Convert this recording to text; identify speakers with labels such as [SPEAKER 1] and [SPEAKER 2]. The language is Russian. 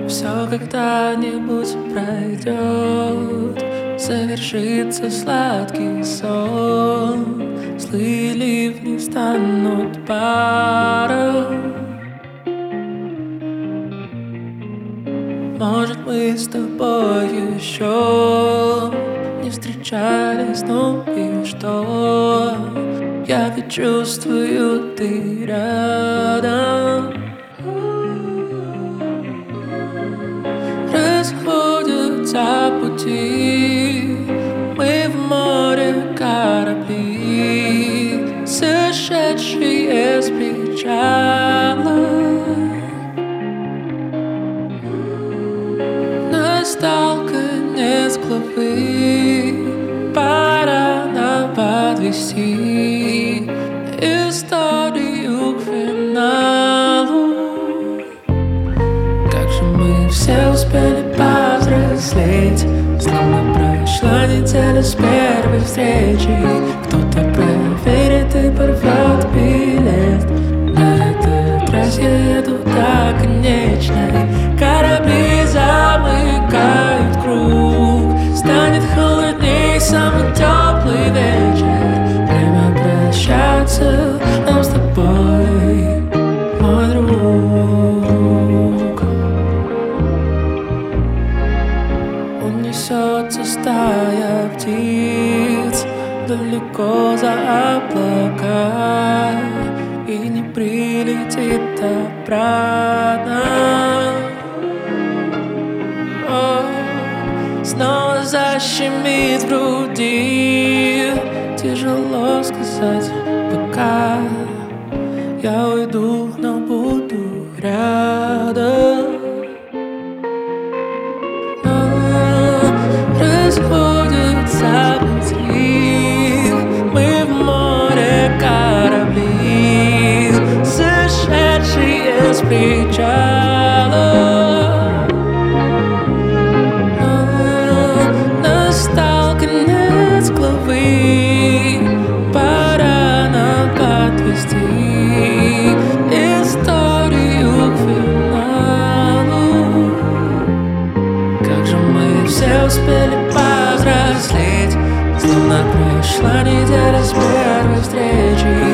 [SPEAKER 1] Все когда-нибудь пройдет, завершится сладкий сон. Злые ливни станут паром. Может, мы с тобой еще не встречались, ну и что? Я ведь чувствую, ты рядом. Расходятся пути, мы в море корабли, сошедшие с причала. Настал конец главы, пора нам подвести историю к финалу. Как же мы все успели повзрослеть, словно прошла неделя с первой встречи. Кто-то проверит и порвет билет. На этот раз я еду до конечной. Корабли замыкают круг, станет холодней самый теплый вечер. Время прощаться нам с тобой, мой друг. Унесется стая птиц далеко за облака и не прилетит обратно. Снова защемит в груди, тяжело сказать пока. Я уйду, но буду рядом. Расходятся пути, мы в море корабли, сошедшие с причала. Настал конец главы, пора нам подвести историю к финалу. Как же мы все успели повзрослеть, словно прошла неделя с первой встречи.